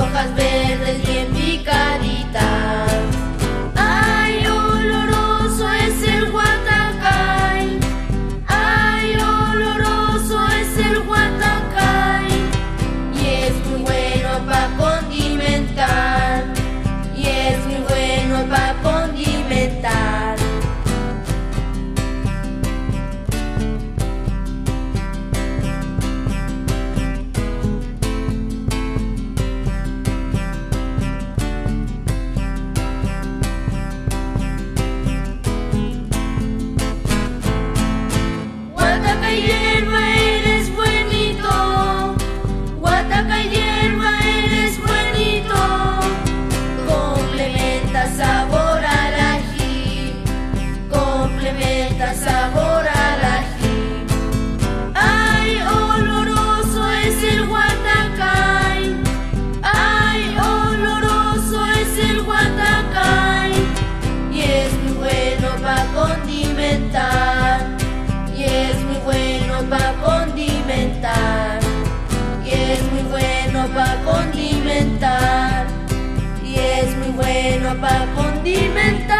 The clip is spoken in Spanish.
hojas verdes bien picaditas. Ay, oloroso es el guatacay. Ay, oloroso es el guatacay. Y es muy bueno para condimentar. Y es muy bueno para condimentar. Guatacay hierba, eres buenito. Guatacay hierba, eres buenito. Complementa sabor al ají. Complementa sabor al ají. Ay, oloroso es el guatacay. Ay, oloroso es el guatacay. Y es muy bueno para condimentar. Y es muy bueno para condimentar. Y es muy bueno para condimentar. Y es muy bueno para condimentar.